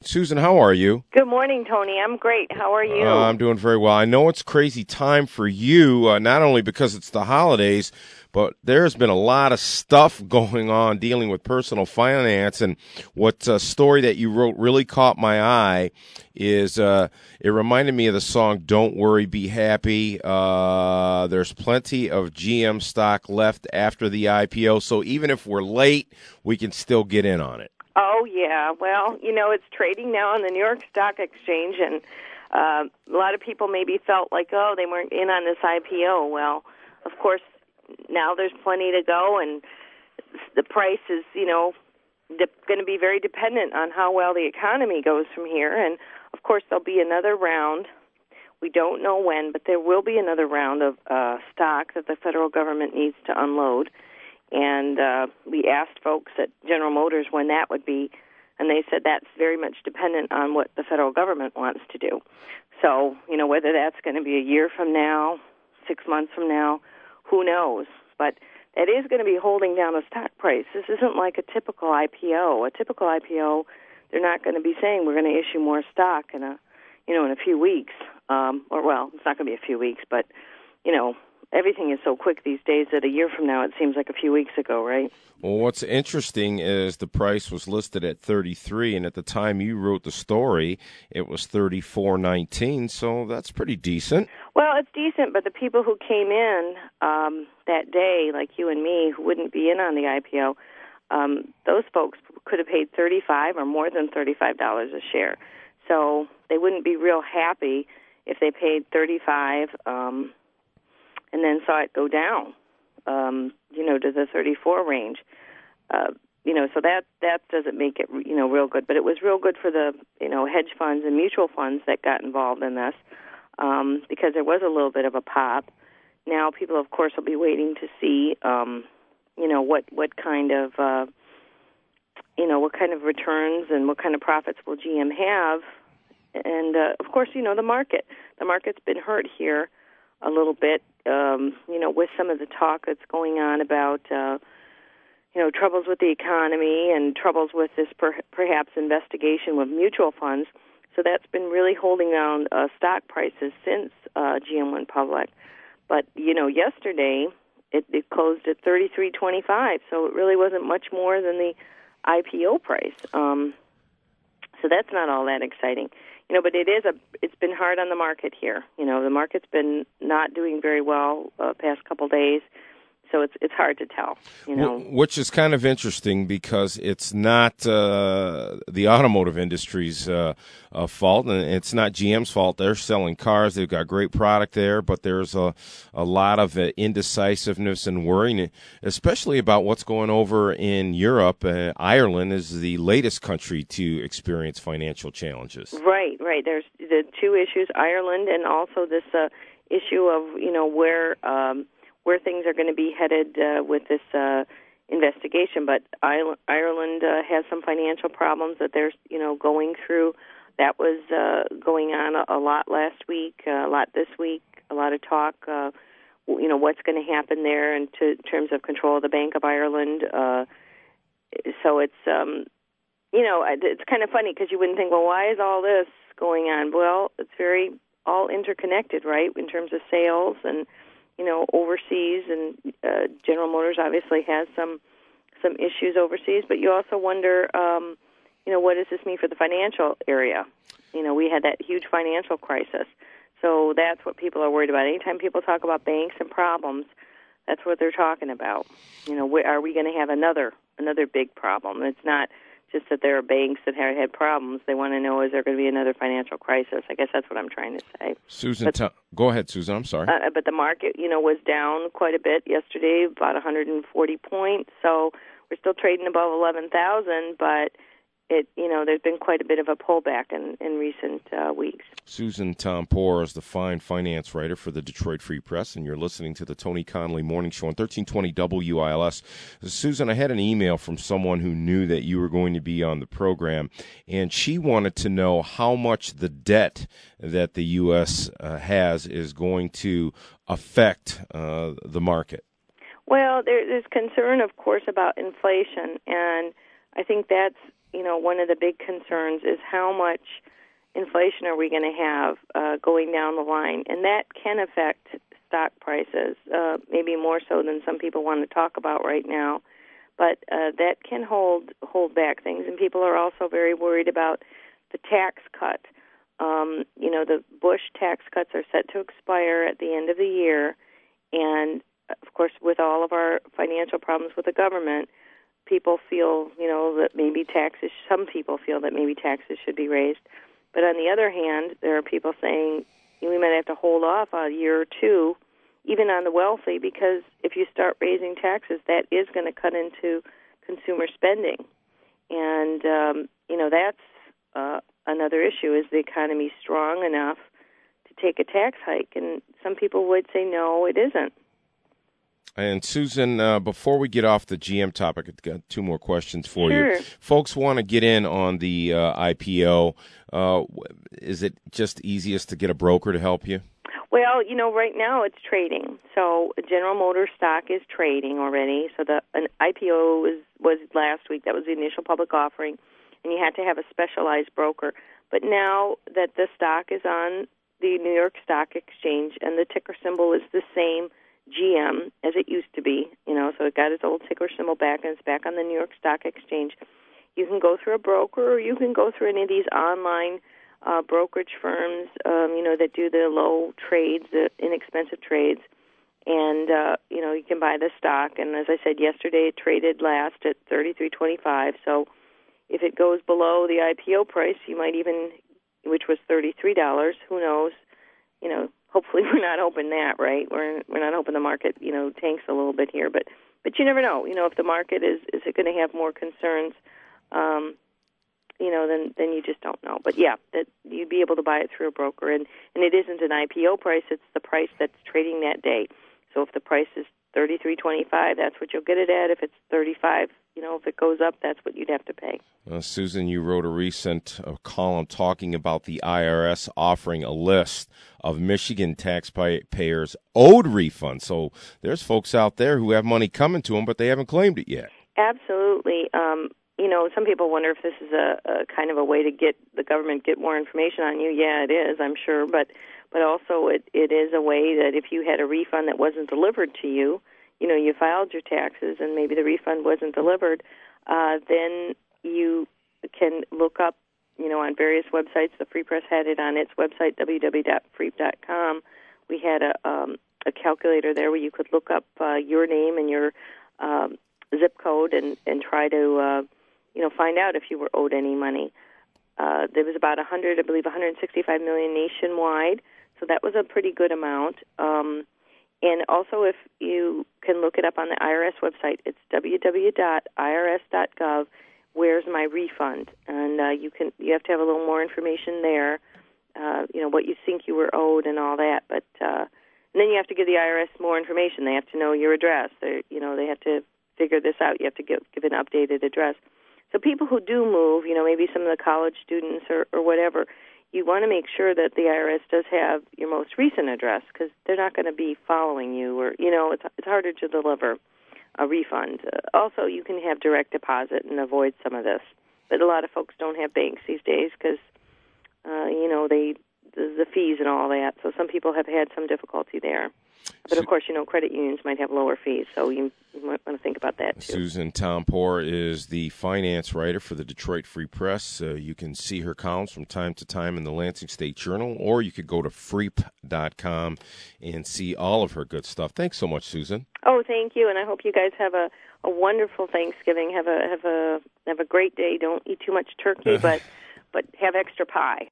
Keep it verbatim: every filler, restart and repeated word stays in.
Susan, how are you? Good morning, Tony. I'm great. How are you? Uh, I'm doing very well. I know it's a crazy time for you, uh, not only because it's the holidays, but there's been a lot of stuff going on dealing with personal finance. And what uh, story that you wrote really caught my eye is uh, it reminded me of the song Don't Worry, Be Happy. Uh, there's plenty of G M stock left after the I P O, so even if we're late, we can still get in on it. Oh, yeah. Well, you know, it's trading now on the New York Stock Exchange, and uh, a lot of people maybe felt like, oh, they weren't in on this I P O. Well, of course, now there's plenty to go, and the price is, you know, de- going to be very dependent on how well the economy goes from here. And, of course, there'll be another round. We don't know when, but there will be another round of uh, stock that the federal government needs to unload. And uh, we asked folks at General Motors when that would be, and they said that's very much dependent on what the federal government wants to do. So, you know, whether that's going to be a year from now, six months from now, who knows? But it is going to be holding down the stock price. This isn't like a typical I P O. A typical I P O, they're not going to be saying we're going to issue more stock in a, you know, in a few weeks. Um, or, well, it's not going to be a few weeks, but, you know, everything is so quick these days that a year from now it seems like a few weeks ago, right? Well, what's interesting is the price was listed at thirty-three, and at the time you wrote the story, it was thirty-four nineteen, so that's pretty decent. Well, it's decent, but the people who came in um, that day, like you and me, who wouldn't be in on the I P O, um, those folks could have paid thirty-five dollars or more than thirty-five dollars a share. So they wouldn't be real happy if they paid thirty-five dollars um, and then saw it go down, um, you know, to the thirty-four range. Uh, you know, so that that doesn't make it, you know, real good. But it was real good for the, you know, hedge funds and mutual funds that got involved in this um, because there was a little bit of a pop. Now people, of course, will be waiting to see, um, you know, what, what kind of, uh, you know, what kind of returns and what kind of profits will G M have. And, uh, of course, you know, the market. The market's been hurt here a little bit, um, you know, with some of the talk that's going on about, uh, you know, troubles with the economy and troubles with this per- perhaps investigation with mutual funds. So that's been really holding down uh, stock prices since uh, G M went public. But, you know, yesterday it, it closed at thirty-three twenty-five, so it really wasn't much more than the I P O price. Um, so that's not all that exciting. You know, but it is a. It's been hard on the market here. You know, the market's been not doing very well uh, past couple days, so it's it's hard to tell. You know, which is kind of interesting because it's not uh, the automotive industry's uh, uh, fault, and it's not G M's fault. They're selling cars; they've got great product there, but there's a a lot of uh, indecisiveness and worrying, especially about what's going over in Europe. Uh, Ireland is the latest country to experience financial challenges. Right, right. There's the two issues: Ireland, and also this uh, issue of you know where. Um, where things are going to be headed uh, with this uh, investigation. But Ireland uh, has some financial problems that they're, you know, going through. That was uh, going on a, a lot last week, uh, a lot this week, a lot of talk, uh, you know, what's going to happen there in, to, in terms of control of the Bank of Ireland. Uh, so it's, um, you know, it's kind of funny because you wouldn't think, well, why is all this going on? Well, it's very all interconnected, right, in terms of sales and you know, overseas, and uh, General Motors obviously has some some issues overseas. But you also wonder, um, you know, what does this mean for the financial area? You know, we had that huge financial crisis, so that's what people are worried about. Anytime people talk about banks and problems, that's what they're talking about. You know, where, are we going to have another another big problem? It's not just that there are banks that have had problems. They want to know, is there going to be another financial crisis? I guess that's what I'm trying to say. Susan, but, t- go ahead, Susan. I'm sorry. Uh, but the market, you know, was down quite a bit yesterday, about one hundred forty points. So we're still trading above eleven thousand, but it, you know, there's been quite a bit of a pullback in, in recent uh, weeks. Susan Tompor is the fine finance writer for the Detroit Free Press, and you're listening to the Tony Conley Morning Show on thirteen twenty W I L S. Susan, I had an email from someone who knew that you were going to be on the program, and she wanted to know how much the debt that the U S uh, has is going to affect uh, the market. Well, there, there's concern, of course, about inflation, and I think that's you know, one of the big concerns is how much inflation are we going to have uh, going down the line, and that can affect stock prices, uh, maybe more so than some people want to talk about right now. But uh, that can hold hold back things, and people are also very worried about the tax cut. Um, you know, the Bush tax cuts are set to expire at the end of the year, and of course, with all of our financial problems with the government, people feel, you know, that maybe taxes. Some people feel that maybe taxes should be raised. But on the other hand, there are people saying we might have to hold off a year or two, even on the wealthy, because if you start raising taxes, that is going to cut into consumer spending. And, um, you know, that's uh, another issue. Is the economy strong enough to take a tax hike? And some people would say, no, it isn't. And Susan, uh, before we get off the G M topic, I've got two more questions for sure. you. Folks want to get in on the uh, I P O. Uh, is it just easiest to get a broker to help you? Well, you know, right now it's trading. So General Motors stock is trading already. So the an I P O was, was last week. That was the initial public offering, and you had to have a specialized broker. But now that the stock is on the New York Stock Exchange and the ticker symbol is the same G M as it used to be, you know, so it got its old ticker symbol back and it's back on the New York Stock Exchange. You can go through a broker or you can go through any of these online uh, brokerage firms, um, you know, that do the low trades, the inexpensive trades, and, uh, you know, you can buy the stock. And as I said yesterday, it traded last at thirty-three twenty-five. So if it goes below the I P O price, you might even, which was thirty-three dollars, who knows, you know, hopefully we're not hoping that, right? We're we're not hoping the market, you know, tanks a little bit here, but but you never know. You know, if the market is is it going to have more concerns, um, you know, then then you just don't know. But yeah, that you'd be able to buy it through a broker, and and it isn't an I P O price; it's the price that's trading that day. So if the price is thirty-three twenty-five, that's what you'll get it at. If it's thirty-five, you know, if it goes up, that's what you'd have to pay. Uh, Susan, you wrote a recent uh, column talking about the I R S offering a list of Michigan taxpayers owed refunds. So there's folks out there who have money coming to them, but they haven't claimed it yet. Absolutely. Um, you know, some people wonder if this is a, a kind of a way to get the government get more information on you. Yeah, it is, I'm sure, but but also it, it is a way that if you had a refund that wasn't delivered to you, you know, you filed your taxes and maybe the refund wasn't delivered, uh, then you can look up, you know, on various websites. The Free Press had it on its website, w w w dot free dot com. We had a, um, a calculator there where you could look up uh, your name and your um, zip code and, and try to, uh, you know, find out if you were owed any money. Uh, there was about one hundred, I believe, one hundred sixty-five million nationwide, so that was a pretty good amount. Um, and also, if you can look it up on the I R S website, it's w w w dot i r s dot gov. Where's my refund? And uh, you can you have to have a little more information there. Uh, you know what you think you were owed and all that. But uh, and then you have to give the I R S more information. They have to know your address. They you know they have to figure this out. You have to give give an updated address. So people who do move, you know, maybe some of the college students or, or whatever, you want to make sure that the I R S does have your most recent address because they're not going to be following you, or you know, it's it's harder to deliver a refund. Uh, also, you can have direct deposit and avoid some of this, but a lot of folks don't have banks these days because uh, you know they the, the fees and all that. So some people have had some difficulty there. But, of course, you know, credit unions might have lower fees, so you, you might want to think about that, too. Susan Tompor is the finance writer for the Detroit Free Press. Uh, you can see her columns from time to time in the Lansing State Journal, or you could go to freep dot com and see all of her good stuff. Thanks so much, Susan. Oh, thank you, and I hope you guys have a, a wonderful Thanksgiving. Have a have a have a great day. Don't eat too much turkey, but but have extra pie.